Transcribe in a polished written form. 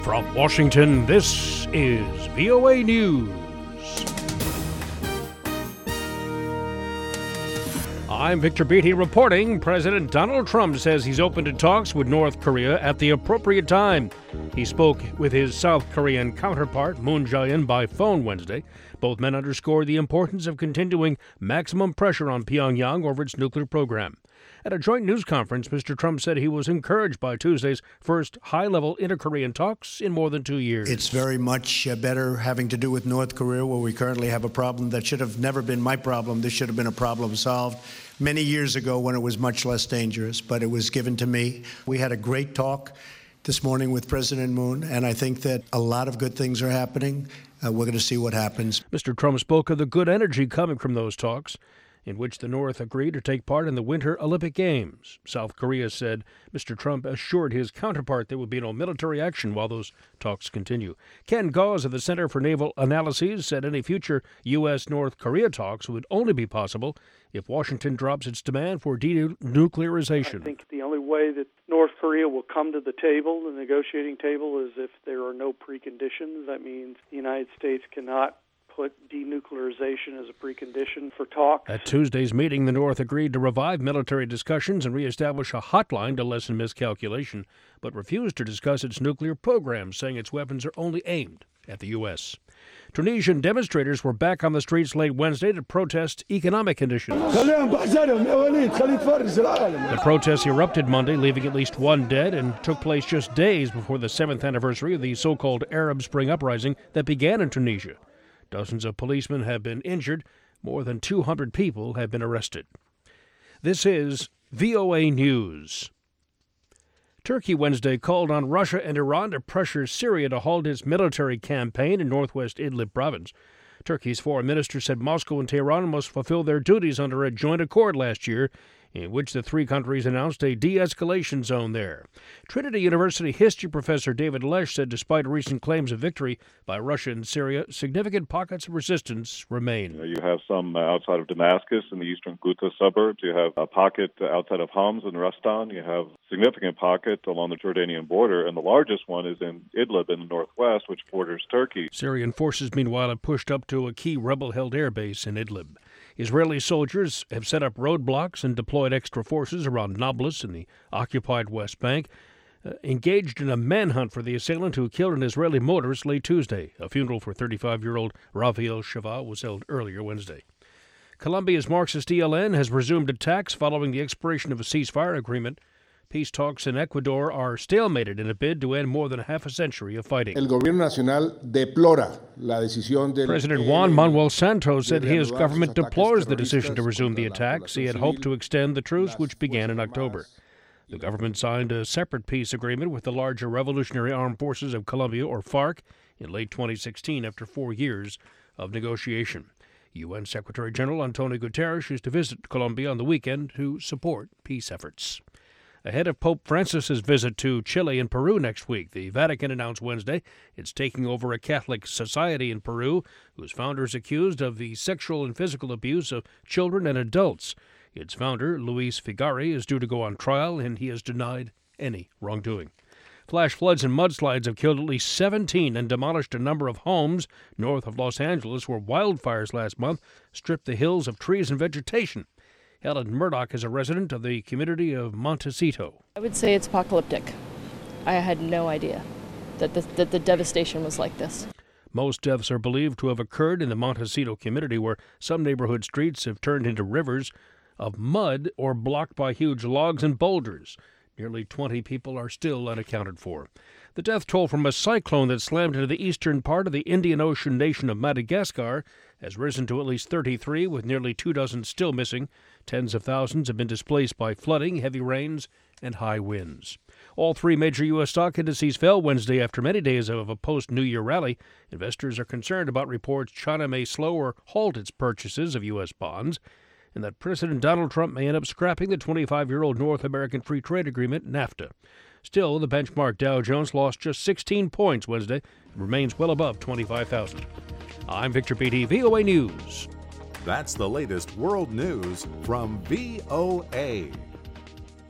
From Washington, this is VOA News. I'm Victor Beatty reporting. President Donald Trump says he's open to talks with North Korea at the appropriate time. He spoke with his South Korean counterpart, Moon Jae-in, by phone Wednesday. Both men underscored the importance of continuing maximum pressure on Pyongyang over its nuclear program. At a joint news conference, Mr. Trump said he was encouraged by Tuesday's first high-level inter-Korean talks in more than 2 years. It's very much better having to do with North Korea, where we currently have a problem that should have never been my problem. This should have been a problem solved many years ago when it was much less dangerous, but it was given to me. We had a great talk this morning with President Moon, and I think that a lot of good things are happening. We're going to see what happens. Mr. Trump spoke of the good energy coming from those talks, in which the North agreed to take part in the Winter Olympic Games. South Korea said Mr. Trump assured his counterpart there would be no military action while those talks continue. Ken Gause of the Center for Naval Analyses said any future U.S.-North Korea talks would only be possible if Washington drops its demand for denuclearization. I think the only way that North Korea will come to the table, the negotiating table, is if there are no preconditions. That means the United States cannot put denuclearization as a precondition for talks. At Tuesday's meeting, the North agreed to revive military discussions and reestablish a hotline to lessen miscalculation, but refused to discuss its nuclear program, saying its weapons are only aimed at the U.S. Tunisian demonstrators were back on the streets late Wednesday to protest economic conditions. The protests erupted Monday, leaving at least one dead, and took place just days before the 7th anniversary of the so-called Arab Spring uprising that began in Tunisia. Dozens of policemen have been injured. More than 200 people have been arrested. This is VOA News. Turkey Wednesday called on Russia and Iran to pressure Syria to halt its military campaign in northwest Idlib province. Turkey's foreign minister said Moscow and Tehran must fulfill their duties under a joint accord last year, in which the three countries announced a de-escalation zone there. Trinity University history professor David Lesh said despite recent claims of victory by Russia in Syria, significant pockets of resistance remain. You have some outside of Damascus in the eastern Ghouta suburbs. You have a pocket outside of Homs in Rastan. You have significant pocket along the Jordanian border, and the largest one is in Idlib in the northwest, which borders Turkey. Syrian forces, meanwhile, have pushed up to a key rebel-held airbase in Idlib. Israeli soldiers have set up roadblocks and deployed extra forces around Nablus in the occupied West Bank, engaged in a manhunt for the assailant who killed an Israeli motorist late Tuesday. A funeral for 35-year-old Rafael Shava was held earlier Wednesday. Colombia's Marxist ELN has resumed attacks following the expiration of a ceasefire agreement. Peace talks in Ecuador are stalemated in a bid to end more than half a century of fighting. President Juan Manuel Santos said his government deplores the decision to resume the attacks. He had hoped to extend the truce, which began in October. The government signed a separate peace agreement with the larger Revolutionary Armed Forces of Colombia, or FARC, in late 2016 after 4 years of negotiation. UN Secretary General Antonio Guterres is to visit Colombia on the weekend to support peace efforts. Ahead of Pope Francis's visit to Chile and Peru next week, the Vatican announced Wednesday it's taking over a Catholic society in Peru whose founder is accused of the sexual and physical abuse of children and adults. Its founder, Luis Figari, is due to go on trial, and he has denied any wrongdoing. Flash floods and mudslides have killed at least 17 and demolished a number of homes north of Los Angeles, where wildfires last month stripped the hills of trees and vegetation. Helen Murdoch is a resident of the community of Montecito. I would say it's apocalyptic. I had no idea that the devastation was like this. Most deaths are believed to have occurred in the Montecito community, where some neighborhood streets have turned into rivers of mud or blocked by huge logs and boulders. Nearly 20 people are still unaccounted for. The death toll from a cyclone that slammed into the eastern part of the Indian Ocean nation of Madagascar has risen to at least 33, with nearly 24 still missing. Tens of thousands have been displaced by flooding, heavy rains, and high winds. All three major U.S. stock indices fell Wednesday after many days of a post-New Year rally. Investors are concerned about reports China may slow or halt its purchases of U.S. bonds, and that President Donald Trump may end up scrapping the 25-year-old North American Free Trade Agreement, NAFTA. Still, the benchmark Dow Jones lost just 16 points Wednesday and remains well above 25,000. I'm Victor Beatty, VOA News. That's the latest world news from VOA.